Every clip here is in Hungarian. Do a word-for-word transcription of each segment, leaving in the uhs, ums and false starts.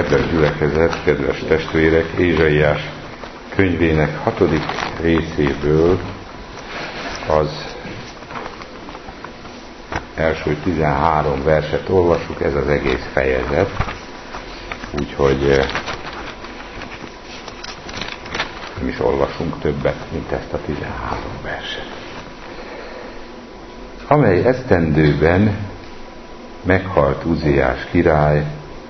Kedves gyülekezet, kedves testvérek, Ézsaiás könyvének hatodik részéből az első tizenhárom verset olvassuk, ez az egész fejezet, úgyhogy nem is olvasunk többet, mint ezt a tizenhárom verset. Amely esztendőben meghalt Uzziás király,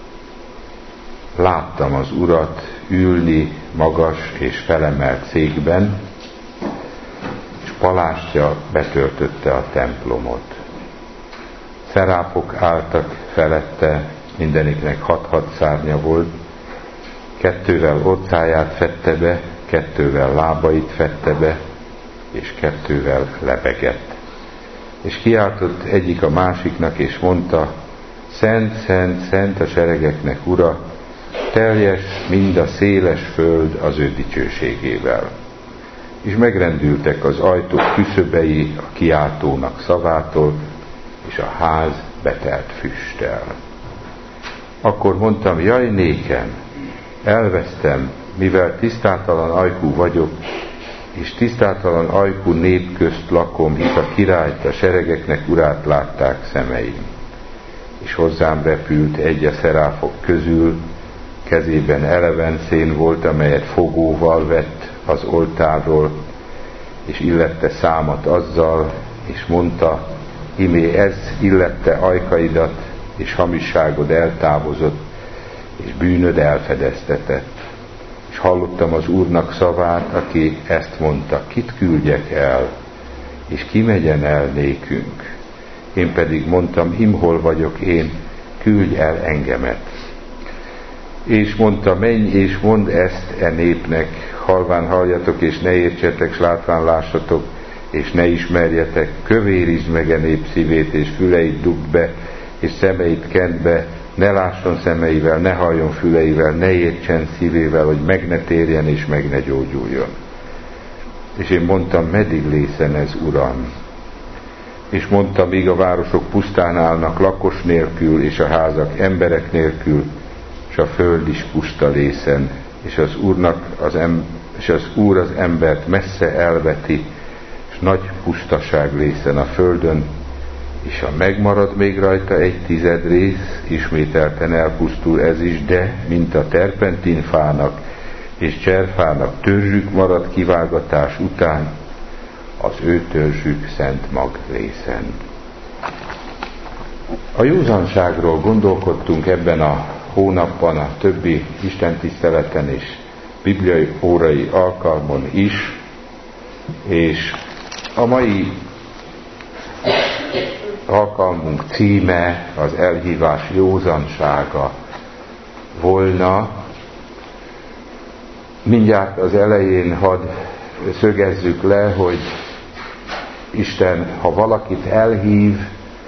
láttam az Urat ülni magas és felemelt székben, és palástja betöltötte a templomot. Szeráfok álltak felette, mindeniknek hat-hat szárnya volt, kettővel orcáját fedte be, kettővel lábait fedte be, és kettővel lebegett. És kiáltott egyik a másiknak, és mondta, Szent, szent, szent a seregeknek Ura, teljes mind a széles föld az ő dicsőségével. És megrendültek az ajtók küszöbei a kiáltónak szavától, és a ház betelt füsttel. Akkor mondtam, jaj nékem, elvesztem, mivel tisztátalan ajkú vagyok, és tisztátalan ajkú nép közt lakom, hisz a királyt, a seregeknek Urát látták szemeim. És hozzám repült egy a szeráfok közül, kezében eleven szén volt, amelyet fogóval vett az oltárról, és illette számat azzal, és mondta, imé ez illette ajkaidat, és hamisságod eltávozott, és bűnöd elfedeztetett. És hallottam az Úrnak szavát, aki ezt mondta, kit küldjek el, és ki megyen el nékünk. Én pedig mondtam, imhol vagyok én, küldj el engemet. És mondta, menj és mondd ezt e népnek, halván halljatok, és ne értsetek, s látván lássatok, és ne ismerjetek, kövérizd meg e nép szívét, és füleit dugd be, és szemeit kend be, ne lásson szemeivel, ne halljon füleivel, ne értsen szívével, hogy meg ne térjen, és meg ne gyógyuljon. És én mondtam, meddig lészen ez, Uram? És mondta, míg a városok pusztán állnak lakos nélkül, és a házak emberek nélkül, és a föld is puszta lészen, és az, Úrnak az em- és az Úr az embert messze elveti, és nagy pusztaság lészen a földön, és ha megmarad még rajta egy tized rész, ismételten elpusztul ez is, de, mint a terpentinfának és cserfának törzsük marad kivágatás után, az ő törzsük szent mag lészen. A józanságról gondolkodtunk ebben a hónapban, a többi istentiszteleten és bibliai órai alkalmon is, és a mai alkalmunk címe az elhívás józansága volna. Mindjárt az elején hadd szögezzük le, hogy Isten, ha valakit elhív,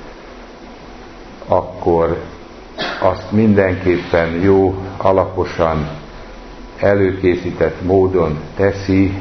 akkor azt mindenképpen jó, alaposan előkészített módon teszi,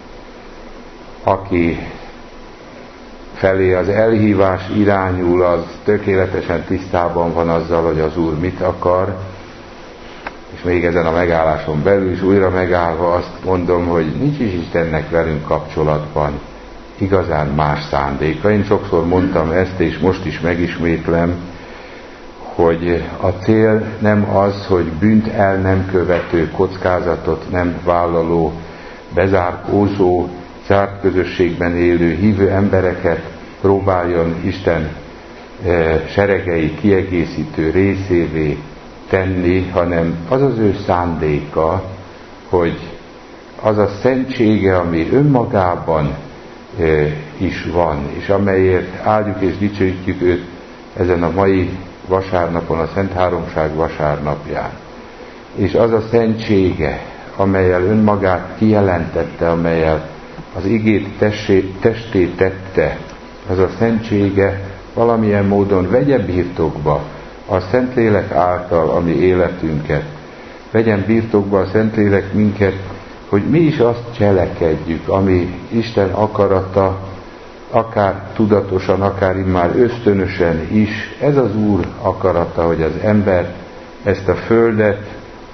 aki felé az elhívás irányul, az tökéletesen tisztában van azzal, hogy az Úr mit akar, és még ezen a megálláson belül is újra megállva azt mondom, hogy nincs is Istennek velünk kapcsolatban igazán más szándéka. Én sokszor mondtam ezt, és most is megismétlem, hogy a cél nem az, hogy bűnt el nem követő, kockázatot nem vállaló, bezárkózó, zárt közösségben élő hívő embereket próbáljon Isten e, seregei kiegészítő részévé tenni, hanem az az ő szándéka, hogy az a szentsége, ami önmagában e, is van, és amelyért áldjuk és dicsőítjük őt ezen a mai vasárnapon, a Szent Háromság vasárnapján. És az a szentsége, amellyel önmagát kijelentette, amellyel az igét testé tette, az a szentsége valamilyen módon vegye birtokba a Szentlélek által a mi életünket. Vegyen birtokba a Szentlélek minket, hogy mi is azt cselekedjük, ami Isten akarata, akár tudatosan, akár immár ösztönösen is. Ez az Úr akarata, hogy az ember ezt a földet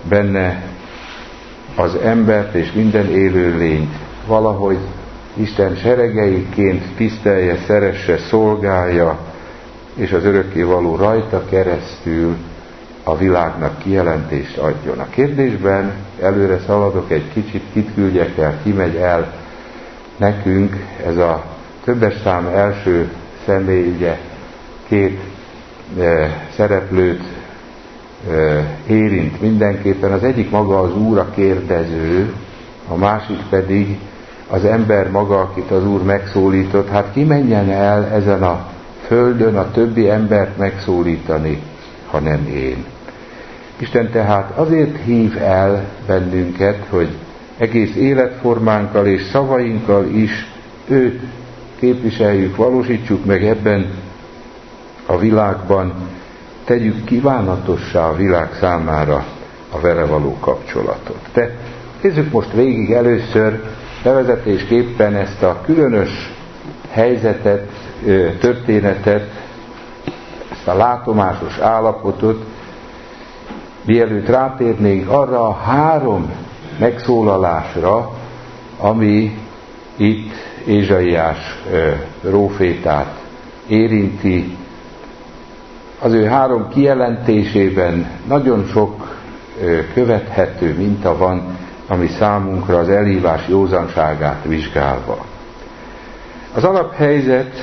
benne az embert és minden élőlényt valahogy Isten seregeiként tisztelje, szeresse, szolgálja, és az örökkévaló rajta keresztül a világnak kijelentést adjon. A kérdésben előre szaladok egy kicsit, kit küldjek el, ki megy el nekünk, ez a többes szám első személy, ugye két e, szereplőt e, érint mindenképpen. Az egyik maga az Úr, a kérdező, a másik pedig az ember maga, akit az Úr megszólított. Hát ki menjen el ezen a földön a többi embert megszólítani, ha nem én. Isten tehát azért hív el bennünket, hogy egész életformánkkal és szavainkkal is őt képviseljük, valósítsuk meg ebben a világban, tegyük kívánatossá a világ számára a vele való kapcsolatot. De nézzük most végig először bevezetésképpen ezt a különös helyzetet, történetet, ezt a látomásos állapotot, mielőtt rátérnénk arra a három megszólalásra, ami itt Ézsaiás prófétát érinti. Az ő három kijelentésében nagyon sok követhető minta van, ami számunkra az elhívás józanságát vizsgálva. Az alaphelyzet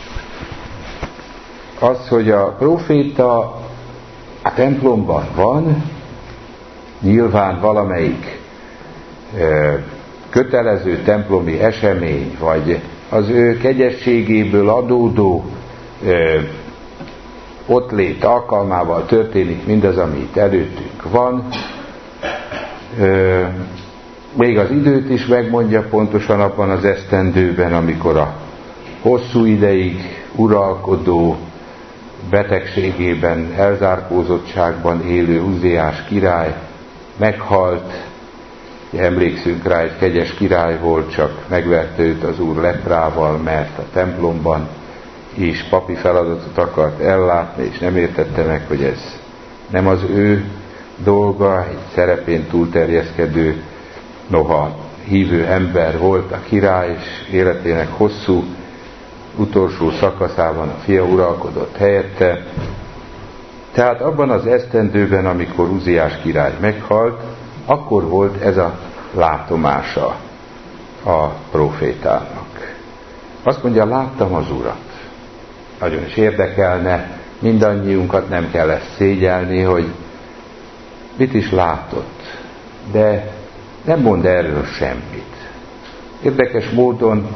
az, hogy a próféta a templomban van, nyilván valamelyik e, kötelező templomi esemény, vagy az ő kegyességéből adódó e, ottlét alkalmával történik mindaz, ami itt előttünk van. E, még az időt is megmondja pontosan abban az esztendőben, amikor a hosszú ideig uralkodó, betegségében, elzárkózottságban élő Uzziás király meghalt. Emlékszünk rá, egy kegyes király volt, csak megverte őt az Úr leprával, mert a templomban is papi feladatot akart ellátni, és nem értette meg, hogy ez nem az ő dolga, egy szerepén túlterjeszkedő, noha hívő ember volt a király, és életének hosszú utolsó szakaszában a fia uralkodott helyette. Tehát abban az esztendőben, amikor Uzziás király meghalt, akkor volt ez a látomása a prófétának. Azt mondja, láttam az Urat. Nagyon is érdekelne, mindannyiunkat, nem kell ezt szégyelni, hogy mit is látott, de nem mond erről semmit. Érdekes módon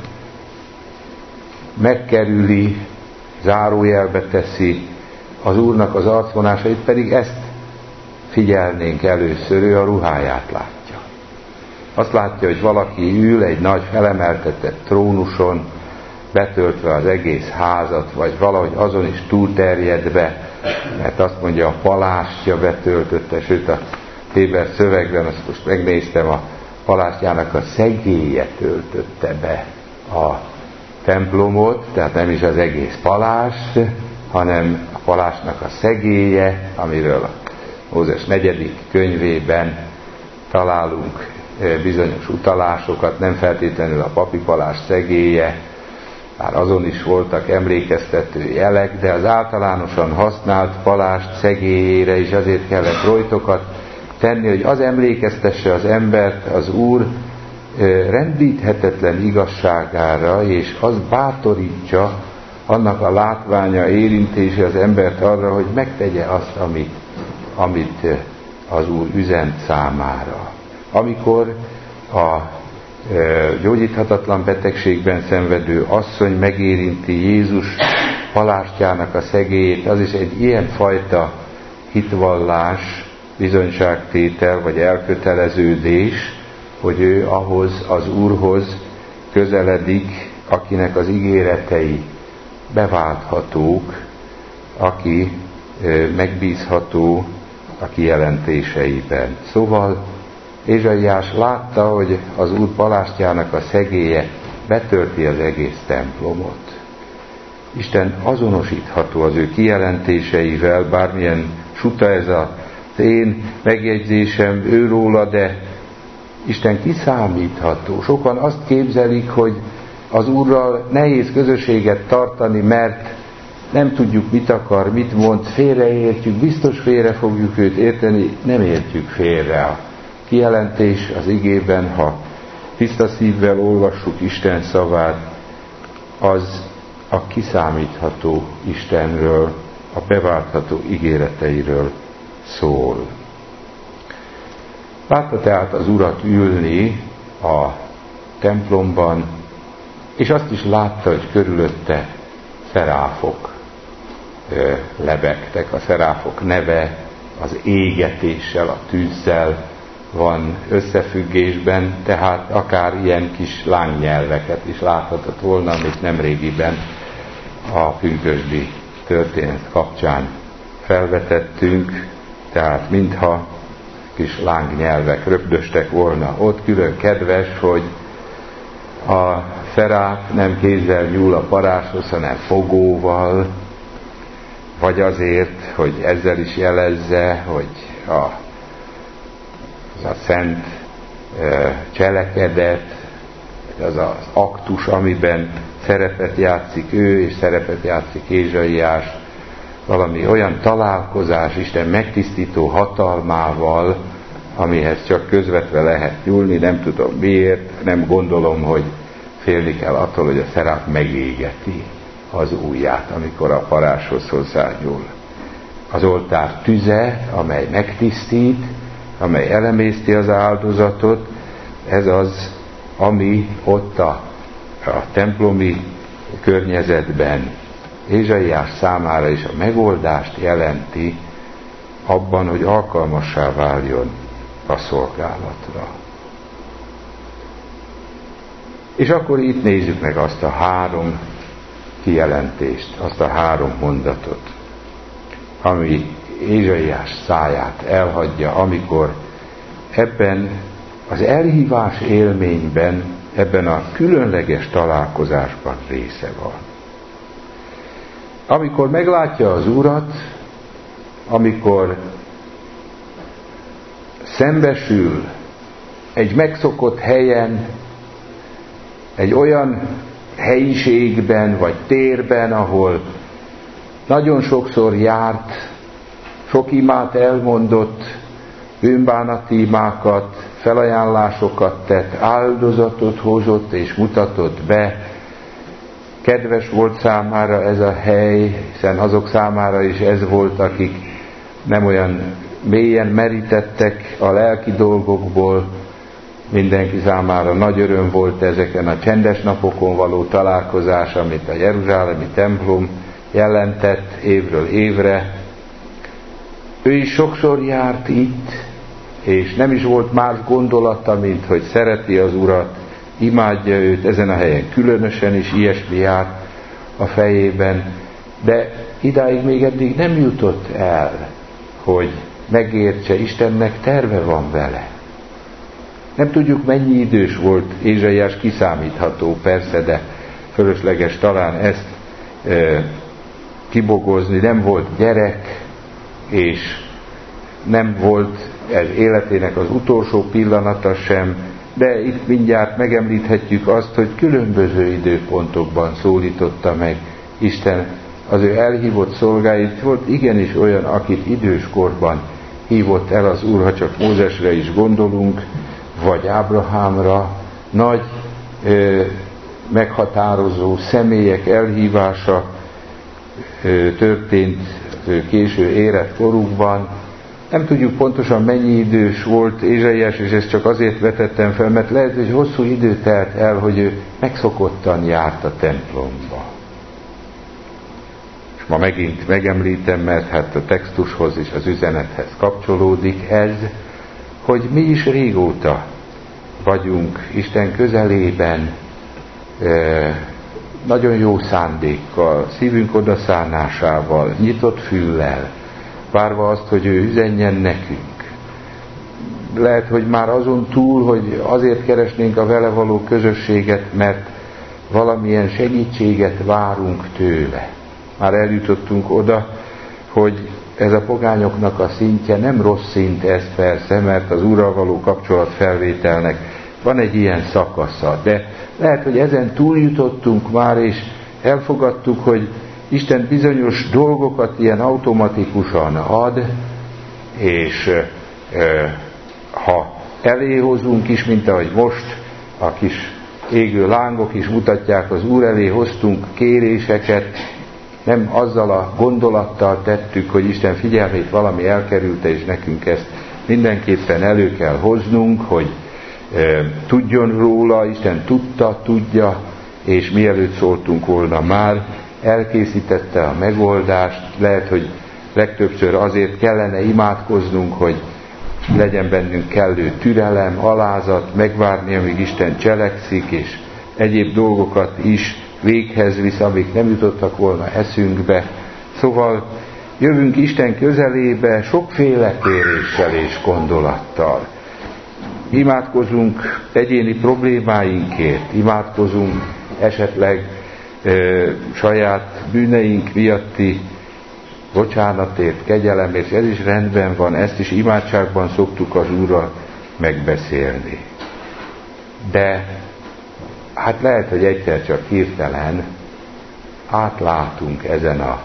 megkerüli, zárójelbe teszi az Úrnak az arcvonásait, pedig ezt figyelnénk először, ő a ruháját látja. Azt látja, hogy valaki ül egy nagy felemeltetett trónuson, betöltve az egész házat, vagy valahogy azon is túlterjedve, mert azt mondja, a palástja betöltötte, sőt a Héber szövegben, azt most megnéztem, a palástjának a szegélye töltötte be a templomot, tehát nem is az egész palást, hanem a palástnak a szegélye, amiről a Mózes negyedik könyvében találunk bizonyos utalásokat, nem feltétlenül a papi palást szegélye, már azon is voltak emlékeztető jelek, de az általánosan használt palást szegélyére is azért kellett rojtokat tenni, hogy az emlékeztesse az embert az Úr rendíthetetlen igazságára, és az bátorítsa annak a látványa, érintése az embert arra, hogy megtegye azt, amit, amit az Úr üzent számára. Amikor a gyógyíthatatlan betegségben szenvedő asszony megérinti Jézus palástjának a szegélyét, az is egy ilyen fajta hitvallás, bizonyságtétel vagy elköteleződés, hogy ő ahhoz az Úrhoz közeledik, akinek az ígéretei beválthatók, aki megbízható a kijelentéseiben. Szóval Ézsaiás látta, hogy az Úr palástjának a szegélye betölti az egész templomot. Isten azonosítható az ő kijelentéseivel, bármilyen suta ez a az én megjegyzésem őróla, de Isten kiszámítható. Sokan azt képzelik, hogy az Úrral nehéz közösséget tartani, mert nem tudjuk, mit akar, mit mond, félreértjük, biztos félre fogjuk őt érteni, nem értjük félre. A kijelentés az igében, ha tiszta szívvel olvassuk Isten szavát, az a kiszámítható Istenről, a beváltható ígéreteiről szól. Látta tehát az Urat ülni a templomban, és azt is látta, hogy körülötte szeráfok lebegtek. A szeráfok neve az égetéssel, a tűzzel van összefüggésben, tehát akár ilyen kis lángnyelveket is láthatott volna, amit nemrégiben a pünkösdi történet kapcsán felvetettünk, tehát mintha kis lángnyelvek röpdöstek volna. Ott külön kedves, hogy a szeráf nem kézzel nyúl a parázshoz, hanem fogóval, vagy azért, hogy ezzel is jelezze, hogy a, az a szent e, cselekedet, az az aktus, amiben szerepet játszik ő, és szerepet játszik Ézsaiás, valami olyan találkozás Isten megtisztító hatalmával, amihez csak közvetve lehet nyúlni, nem tudom miért, nem gondolom, hogy félni kell attól, hogy a szeráf megégeti az ujját, amikor a parázshoz hozzányúl. Az oltár tüze, amely megtisztít, amely elemészti az áldozatot, ez az, ami ott a, a templomi környezetben Ézsaiás számára is a megoldást jelenti abban, hogy alkalmassá váljon a szolgálatra. És akkor itt nézzük meg azt a három kijelentést, azt a három mondatot, ami Ézsaiás száját elhagyja, amikor ebben az elhívás élményben, ebben a különleges találkozásban része van. Amikor meglátja az Urat, amikor szembesül egy megszokott helyen, egy olyan helyiségben vagy térben, ahol nagyon sokszor járt, sok imát elmondott, bűnbánati imákat, felajánlásokat tett, áldozatot hozott és mutatott be. Kedves volt számára ez a hely, hiszen azok számára is ez volt, akik nem olyan mélyen merítettek a lelki dolgokból. Mindenki számára nagy öröm volt ezeken a csendes napokon való találkozás, amit a jeruzsálemi templom jelentett évről évre. Ő is sokszor járt itt, és nem is volt más gondolata, mint hogy szereti az Urat, imádja őt, ezen a helyen különösen is ilyesmi járt a fejében, de idáig még eddig nem jutott el, hogy megértse, Istennek terve van vele. Nem tudjuk, mennyi idős volt Ézsaiás, kiszámítható persze, de fölösleges talán ezt e, kibogozni. Nem volt gyerek, és nem volt ez életének az utolsó pillanata sem, de itt mindjárt megemlíthetjük azt, hogy különböző időpontokban szólította meg Isten az ő elhívott szolgáit. Volt igenis olyan, akit időskorban hívott el az Úr, ha csak Mózesre is gondolunk, vagy Ábrahámra, nagy ö, meghatározó személyek elhívása ö, történt az ő késő érett korukban. Nem tudjuk pontosan mennyi idős volt Ézsaiás, és ezt csak azért vetettem fel, mert lehet, hogy hosszú idő telt el, hogy ő megszokottan járt a templomba. És ma megint megemlítem, mert hát a textushoz és az üzenethez kapcsolódik ez, hogy mi is régóta vagyunk Isten közelében, nagyon jó szándékkal, szívünk odaszánásával, nyitott füllel, várva azt, hogy ő üzenjen nekünk. Lehet, hogy már azon túl, hogy azért keresnénk a vele való közösséget, mert valamilyen segítséget várunk tőle. Már eljutottunk oda, hogy ez a pogányoknak a szintje nem rossz szint, ez persze, mert az Úrral való kapcsolatfelvételnek van egy ilyen szakasza, de lehet, hogy ezen túljutottunk már, és elfogadtuk, hogy Isten bizonyos dolgokat ilyen automatikusan ad, és e, ha eléhozunk is, mint ahogy most a kis égő lángok is mutatják, az Úr elé hoztunk kéréseket, nem azzal a gondolattal tettük, hogy Isten figyelmét valami elkerülte, és nekünk ezt mindenképpen elő kell hoznunk, hogy e, tudjon róla, Isten tudta, tudja, és mielőtt szóltunk volna már, elkészítette a megoldást. Lehet, hogy legtöbbször azért kellene imádkoznunk, hogy legyen bennünk kellő türelem, alázat, megvárni, amíg Isten cselekszik, és egyéb dolgokat is véghez visz, amik nem jutottak volna eszünkbe. Szóval jövünk Isten közelébe sokféle kéréssel és gondolattal. Imádkozunk egyéni problémáinkért, imádkozunk esetleg e, saját bűneink miatti bocsánatért, kegyelemért, ez is rendben van, ezt is imádságban szoktuk az Úrral megbeszélni. De hát lehet, hogy egyszer csak hirtelen átlátunk ezen a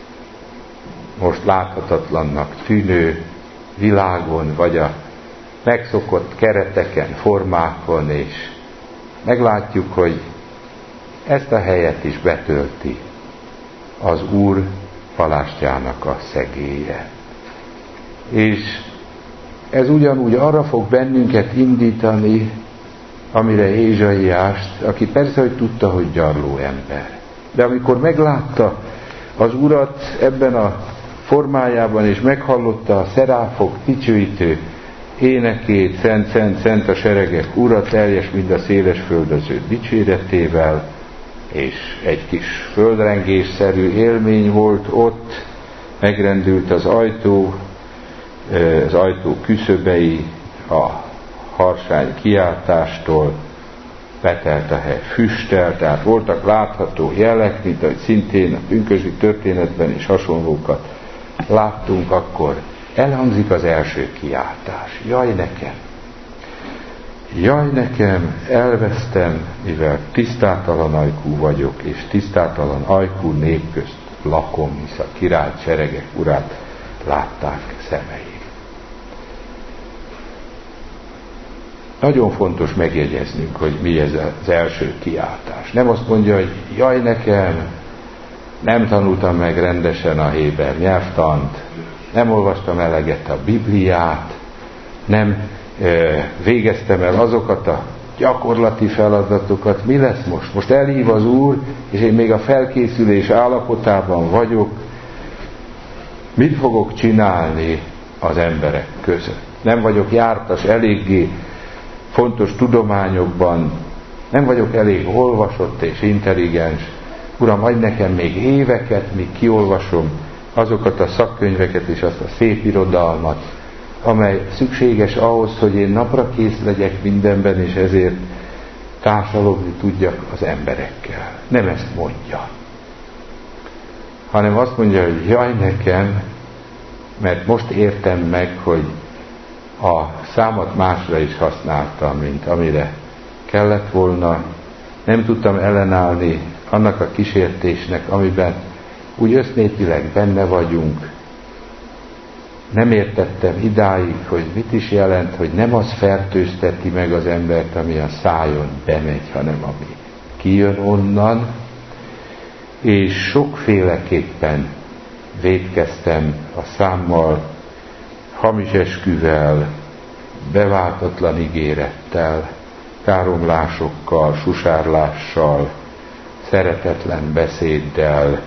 most láthatatlannak tűnő világon, vagy a megszokott kereteken, formákon, és meglátjuk, hogy ezt a helyet is betölti az Úr palástjának a szegélye. És ez ugyanúgy arra fog bennünket indítani, amire Ézsaiást, aki persze, hogy tudta, hogy gyarló ember, de amikor meglátta az Urat ebben a formájában, és meghallotta a szeráfok dicsőítő énekét, szent, szent, szent a seregek Ura, teljes, mind a széles földöző dicséretével, és egy kis földrengésszerű élmény volt ott, megrendült az ajtó, az ajtó küszöbei a harsány kiáltástól, betelt a hely füsttel, tehát voltak látható jelek, mint ahogy szintén a pünkösdi történetben is hasonlókat láttunk, akkor elhangzik az első kiáltás. Jaj nekem! Jaj nekem, elvesztem, mivel tisztátalan ajkú vagyok, és tisztátalan ajkú nép közt lakom, hisz a király seregek urát látták szemei. Nagyon fontos megjegyeznünk, hogy mi ez az első kiáltás. Nem azt mondja, hogy jaj nekem, nem tanultam meg rendesen a héber nyelvtant, nem olvastam eleget a Bibliát, nem e, végeztem el azokat a gyakorlati feladatokat. Mi lesz most? Most elhív az Úr, és én még a felkészülés állapotában vagyok. Mit fogok csinálni az emberek között? Nem vagyok jártas eléggé fontos tudományokban, nem vagyok elég olvasott és intelligens. Uram, adj nekem még éveket, míg kiolvasom azokat a szakkönyveket és azt a szép irodalmat, amely szükséges ahhoz, hogy én napra kész legyek mindenben, és ezért társalogni tudjak az emberekkel. Nem ezt mondja, hanem azt mondja, hogy jaj nekem, mert most értem meg, hogy a számat másra is használtam, mint amire kellett volna. Nem tudtam ellenállni annak a kísértésnek, amiben úgy össznépileg benne vagyunk. Nem értettem idáig, hogy mit is jelent, hogy nem az fertőzteti meg az embert, ami a szájon bemegy, hanem ami kijön onnan. És sokféleképpen vétkeztem a számmal, hamis esküvel, beváltatlan ígérettel, káromlásokkal, susárlással, szeretetlen beszéddel,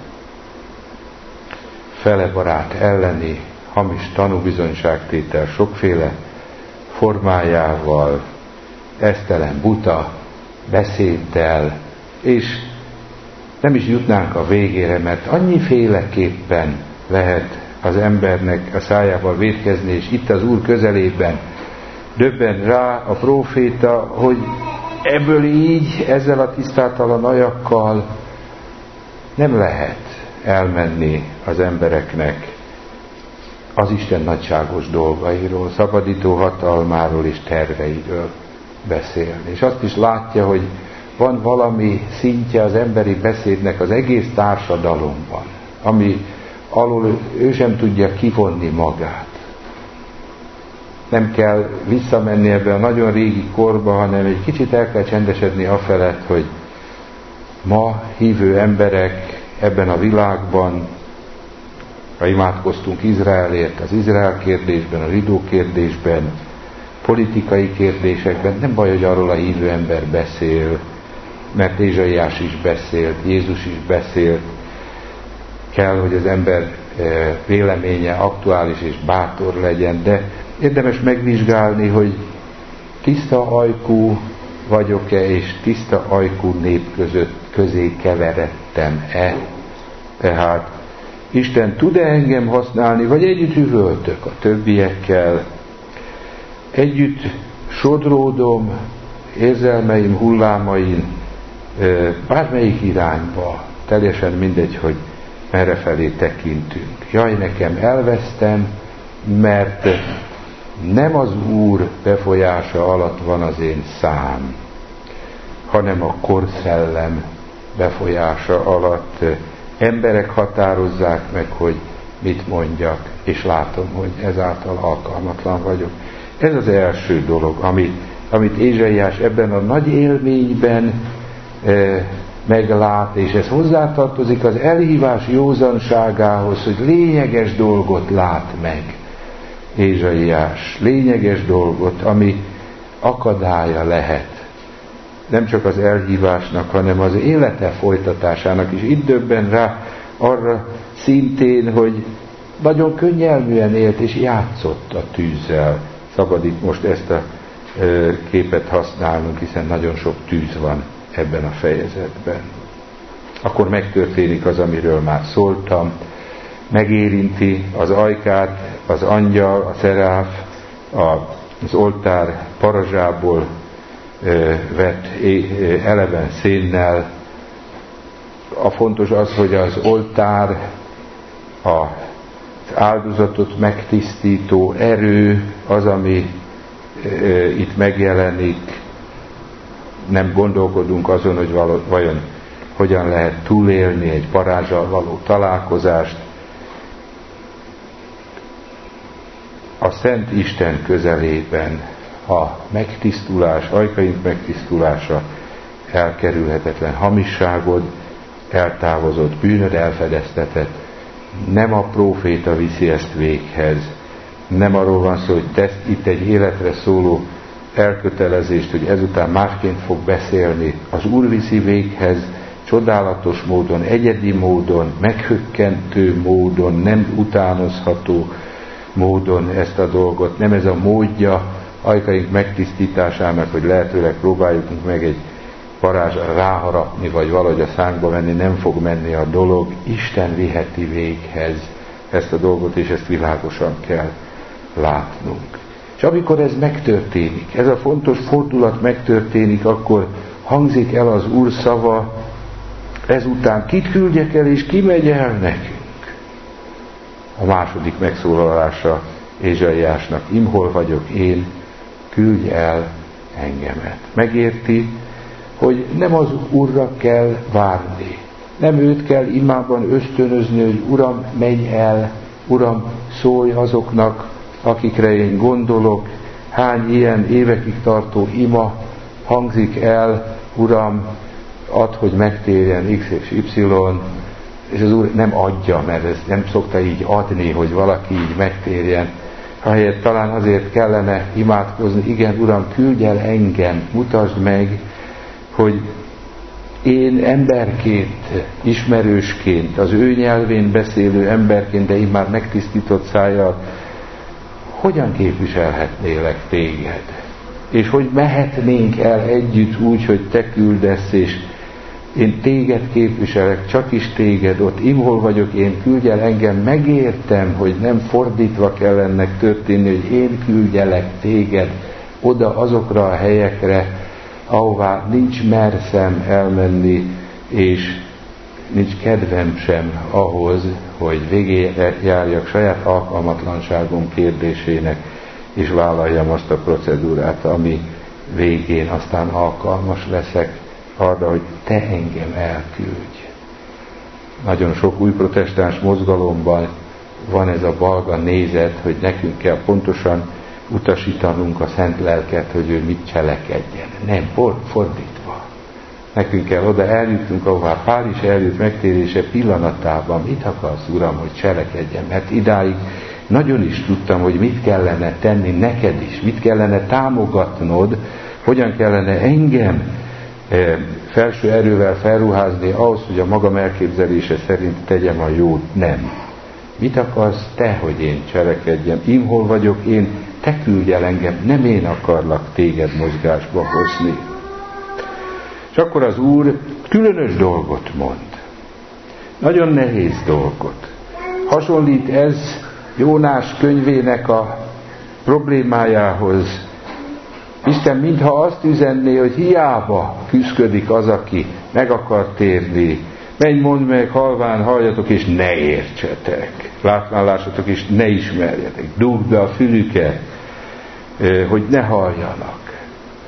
felebarát elleni hamis tanúbizonyságtétel sokféle formájával, esztelen buta beszéddel, és nem is jutnánk a végére, mert annyiféleképpen lehet az embernek a szájával vétkezni, és itt az Úr közelében döbben rá a próféta, hogy ebből így, ezzel a tisztátalan ajakkal nem lehet elmenni az embereknek az Isten nagyságos dolgairól, szabadító hatalmáról és terveiről beszélni. És azt is látja, hogy van valami szintje az emberi beszédnek az egész társadalomban, ami alól ő sem tudja kivonni magát. Nem kell visszamenni ebbe a nagyon régi korba, hanem egy kicsit el kell csendesedni afelett, hogy ma hívő emberek ebben a világban, ha imádkoztunk Izraelért, az Izrael kérdésben, a zsidó kérdésben, politikai kérdésekben, nem baj, hogy arról a hívő ember beszél, mert Ézsaiás is beszélt, Jézus is beszélt, kell, hogy az ember véleménye aktuális és bátor legyen, de érdemes megvizsgálni, hogy tiszta ajkú vagyok-e, és tiszta ajkú nép között közé keveredtem-e. Tehát Isten tud-e engem használni, vagy együtt üvöltök a többiekkel, együtt sodródom érzelmeim hullámain bármelyik irányba, teljesen mindegy, hogy merrefelé tekintünk. Jaj, nekem elvesztem, mert nem az Úr befolyása alatt van az én szám, hanem a korszellem befolyása alatt. Emberek határozzák meg, hogy mit mondjak, és látom, hogy ezáltal alkalmatlan vagyok. Ez az első dolog, amit, amit Ézsaiás ebben a nagy élményben e, meglát, és ez hozzátartozik az elhívás józanságához, hogy lényeges dolgot lát meg Ézsaiás, lényeges dolgot, ami akadálya lehet nem csak az elhívásnak, hanem az élete folytatásának is. Itt döbben rá arra szintén, hogy nagyon könnyelműen élt és játszott a tűzzel. Szabad itt most ezt a képet használnunk, hiszen nagyon sok tűz van ebben a fejezetben. Akkor megtörténik az, amiről már szóltam, megérinti az ajkát, az angyal, a szeráf, az oltár parazsából vett eleven szénnel. A fontos az, hogy az oltár, az áldozatot megtisztító erő, az, ami itt megjelenik. Nem gondolkodunk azon, hogy vajon hogyan lehet túlélni egy parázsal való találkozást. A Szent Isten közelében a megtisztulás, ajkaink megtisztulása, elkerülhetetlen hamisságod, eltávozott bűnöd elfedeztetett. Nem a próféta viszi ezt véghez. Nem arról van szó, hogy tesz itt egy életre szóló elkötelezést, hogy ezután másként fog beszélni. Az Úr viszi véghez, csodálatos módon, egyedi módon, meghökkentő módon, nem utánozható módon ezt a dolgot. Nem ez a módja ajkaink megtisztításának, hogy lehetőleg próbáljuk meg egy varázsra ráharapni, vagy valahogy a szánkba menni, nem fog menni a dolog. Isten viheti véghez ezt a dolgot, és ezt világosan kell látnunk. És amikor ez megtörténik, ez a fontos fordulat megtörténik, akkor hangzik el az Úr szava, ezután kit küldjek el, és ki megy el nekünk? A második megszólalása Ézsaiásnak, imhol vagyok én, küldj el engemet. Megérti, hogy nem az Úrra kell várni, nem őt kell imában ösztönözni, hogy Uram, menj el, Uram, szólj azoknak, akikre én gondolok. Hány ilyen évekig tartó ima hangzik el, Uram, add, hogy megtérjen X és Y, és az Úr nem adja, mert ez nem szokta így adni, hogy valaki így megtérjen. Ahelyett talán azért kellene imádkozni, igen, Uram, küldj el engem, mutasd meg, hogy én emberként, ismerősként, az ő nyelvén beszélő emberként, de én már megtisztított szájjal, hogyan képviselhetnélek téged? És hogy mehetnénk el együtt úgy, hogy te küldesz, és én téged képviselek, csak is téged, ott imhol vagyok, én küldj el engem, megértem, hogy nem fordítva kell ennek történni, hogy én küldjelek téged oda azokra a helyekre, ahová nincs merszem elmenni, és nincs kedvem sem ahhoz, hogy végére járjak saját alkalmatlanságom kérdésének, és vállaljam azt a procedúrát, ami végén aztán alkalmas leszek arra, hogy te engem elküldj. Nagyon sok új protestáns mozgalomban van ez a balga nézet, hogy nekünk kell pontosan utasítanunk a Szent Lelket, hogy ő mit cselekedjen. Nem, fordítva. Nekünk kell oda eljutnunk, ahová Pál is eljut megtérése pillanatában. Mit akarsz, Uram, hogy cselekedjem? Mert idáig nagyon is tudtam, hogy mit kellene tenni neked is, mit kellene támogatnod, hogyan kellene engem felső erővel felruházni ahhoz, hogy a magam elképzelése szerint tegyem a jót. Nem. Mit akarsz te, hogy én cselekedjem? Én hol vagyok én? Te küldj el engem, nem én akarlak téged mozgásba hozni. És akkor az Úr különös dolgot mond. Nagyon nehéz dolgot. Hasonlít ez Jónás könyvének a problémájához. Isten mintha azt üzenné, hogy hiába küszködik az, aki meg akar térni. Menj, mondd meg, halván halljatok, és ne értsetek. Látván lássatok, és ne ismerjetek. Dugd be a fülüket, hogy ne halljanak.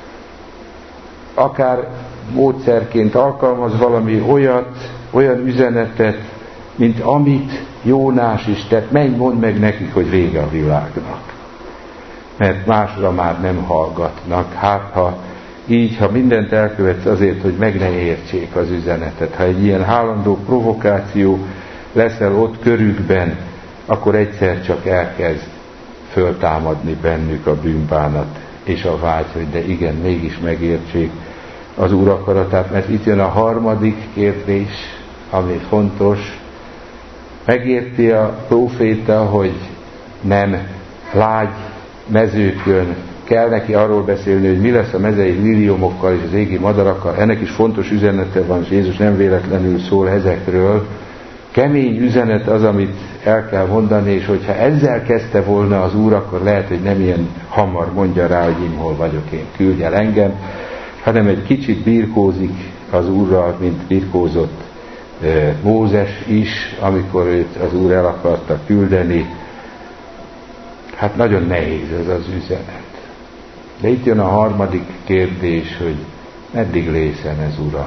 Akár módszerként alkalmaz valami olyat, olyan üzenetet, mint amit Jónás is tett. Menj, mondd meg nekik, hogy vége a világnak. Mert másra már nem hallgatnak. Hát ha így, ha mindent elkövetsz azért, hogy meg ne értsék az üzenetet, ha egy ilyen állandó provokáció leszel ott körükben, akkor egyszer csak elkezd föltámadni bennük a bűnbánat és a vágy, hogy de igen, mégis megértsék az Úr akaratát. Mert itt jön a harmadik kérdés, ami fontos. Megérti a próféta, hogy nem lágy mezőkön kell neki arról beszélni, hogy mi lesz a mezei liliomokkal és az égi madarakkal. Ennek is fontos üzenete van, és Jézus nem véletlenül szól ezekről. Kemény üzenet az, amit el kell mondani, és hogyha ezzel kezdte volna az Úr, akkor lehet, hogy nem ilyen hamar mondja rá, hogy én hol vagyok én, küldj el engem, hanem egy kicsit birkózik az Úrral, mint birkózott e, Mózes is, amikor őt az Úr el akarta küldeni. Hát nagyon nehéz ez az üzenet. De itt jön a harmadik kérdés, hogy meddig lészen ez, Uram?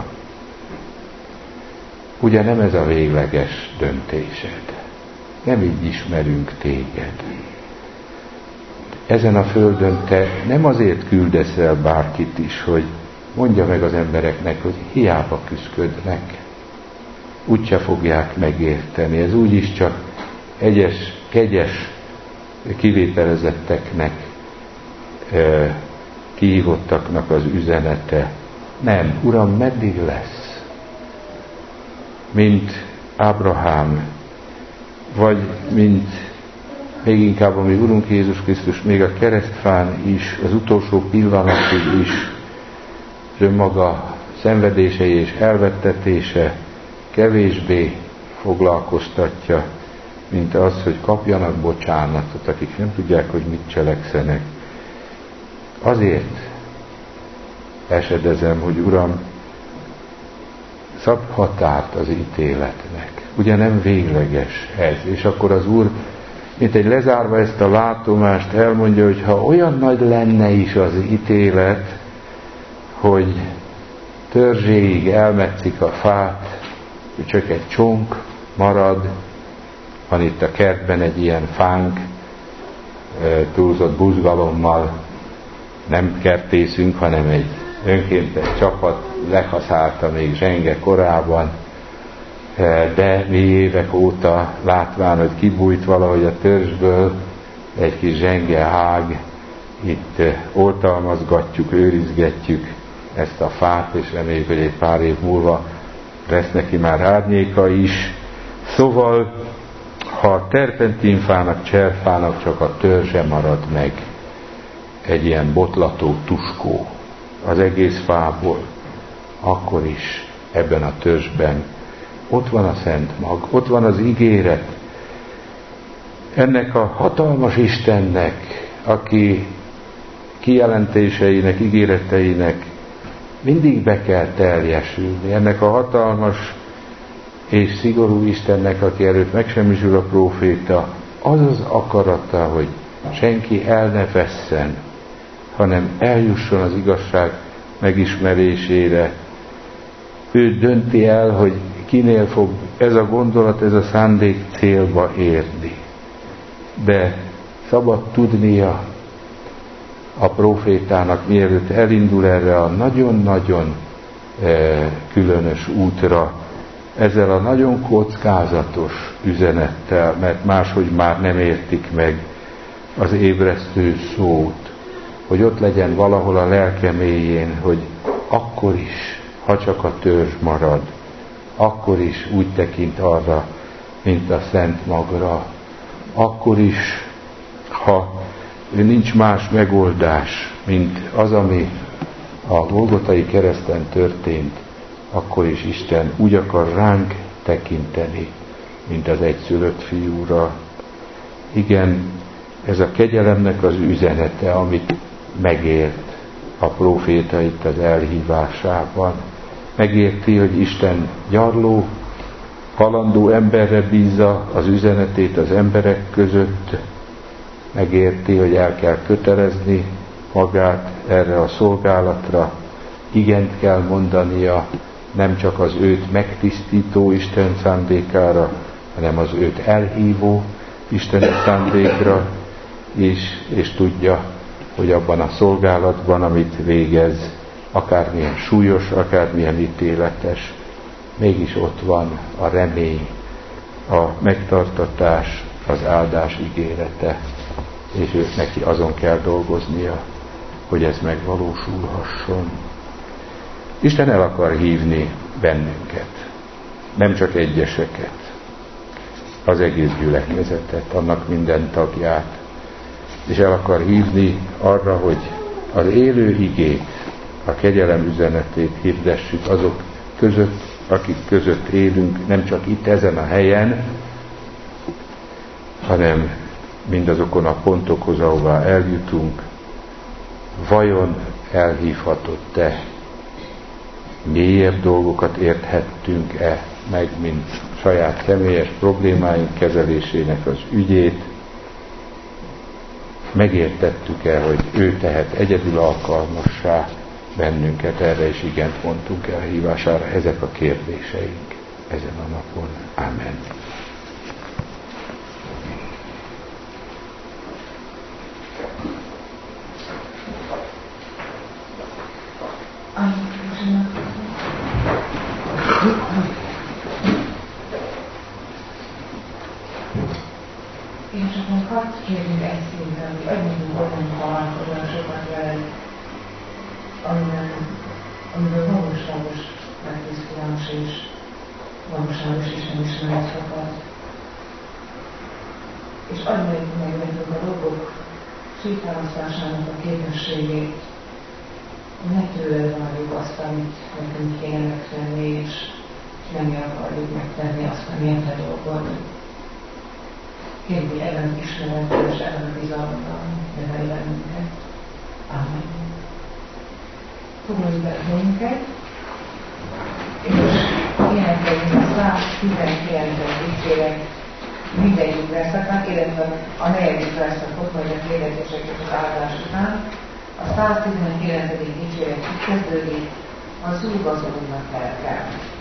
Ugye nem ez a végleges döntésed. Nem így ismerünk téged. Ezen a földön te nem azért küldesz el bárkit is, hogy mondja meg az embereknek, hogy hiába küszködnek. Úgyse fogják megérteni. Ez úgyis csak egyes, kegyes kivételezetteknek, kihívottaknak az üzenete. Nem, Uram, meddig lesz? Mint Ábrahám, vagy mint még inkább a mi Urunk Jézus Krisztus, még a keresztfán is, az utolsó pillanatig is, és önmaga szenvedései és elvettetése kevésbé foglalkoztatja, mint az, hogy kapjanak bocsánatot, akik nem tudják, hogy mit cselekszenek. Azért esedezem, hogy Uram, szab határt az ítéletnek. Ugye nem végleges ez. És akkor az Úr, mint egy lezárva ezt a látomást, elmondja, hogy ha olyan nagy lenne is az ítélet, hogy törzséig elmetszik a fát, hogy csak egy csonk marad, van itt a kertben egy ilyen fánk, túlzott buzgalommal, nem kertészünk, hanem egy önkéntes csapat lekaszálta még zsenge korában, de mi évek óta látván, hogy kibújt valahogy a törzsből egy kis zsenge ág, itt oltalmazgatjuk, őrizgetjük ezt a fát, és reméljük, hogy egy pár év múlva lesz neki már árnyéka is. Szóval, ha a terpentinfának, cserfának csak a törzse marad meg, egy ilyen botlató tuskó az egész fából, akkor is ebben a törzsben ott van a szent mag, ott van az ígéret ennek a hatalmas Istennek, aki kijelentéseinek, ígéreteinek mindig be kell teljesülni. Ennek a hatalmas és szigorú Istennek, aki előtt megsemmisül a próféta, az az akarata, hogy senki el ne vesszen, hanem eljusson az igazság megismerésére. Ő dönti el, hogy kinél fog ez a gondolat, ez a szándék célba érni. De szabad tudnia a prófétának, mielőtt elindul erre a nagyon-nagyon eh, különös útra, ezzel a nagyon kockázatos üzenettel, mert máshogy már nem értik meg az ébresztő szót, hogy ott legyen valahol a lelke mélyén, hogy akkor is, ha csak a törzs marad, akkor is úgy tekint arra, mint a Szent Magra, akkor is, ha nincs más megoldás, mint az, ami a Golgotai kereszten történt, akkor is Isten úgy akar ránk tekinteni, mint az egyszülött fiúra. Igen, ez a kegyelemnek az üzenete, amit megért a próféta itt az elhívásában. Megérti, hogy Isten gyarló, halandó emberre bízza az üzenetét az emberek között, megérti, hogy el kell kötelezni magát erre a szolgálatra, igent kell mondania, nem csak az őt megtisztító Isten szándékára, hanem az őt elhívó Isteni szándékra is, és tudja, hogy abban a szolgálatban, amit végez, akármilyen súlyos, akármilyen ítéletes, mégis ott van a remény, a megtartatás, az áldás ígérete, és ő neki azon kell dolgoznia, hogy ez megvalósulhasson. Isten el akar hívni bennünket, nem csak egyeseket, az egész gyülekezetet, annak minden tagját, és el akar hívni arra, hogy az élő igét, a kegyelem üzenetét hirdessük azok között, akik között élünk, nem csak itt ezen a helyen, hanem mindazokon a pontokhoz, ahová eljutunk. Vajon elhívhatott-e? Mélyebb dolgokat érthettünk-e meg, mint saját személyes problémáink kezelésének az ügyét? Megértettük-e, hogy ő tehet egyedül alkalmassá bennünket erre, és igent mondtunk el hívására? Ezek a kérdéseink ezen a napon. Amen. Én csak most hadd kérjünk egy szinten, hogy annyit voltunk találkozóan sokat veled, amiben, amiből valóságos megtisztulás és valóságos Isten ismeret fakad. És annyit megmentünk a dolgok szétválasztásának a képességét, hogy ne tőled várjuk azt, amit nekünk kéne megtenni, és nem akarjuk megtenni azt, ami a te dolgod. Kérjük, hogy ellen ismerettel és ellen bizalommal nevelj bennünket. Amen. Foglaljuk be bennünket, és énekeljünk a száztizenkilencedik dicséret mindegyik verszakát, illetve a negyedik verszakot, majd a kérdezések és az áldás után. A száztizenkilencedik dicséret kezdődik, az Úr az Úrnak lelke.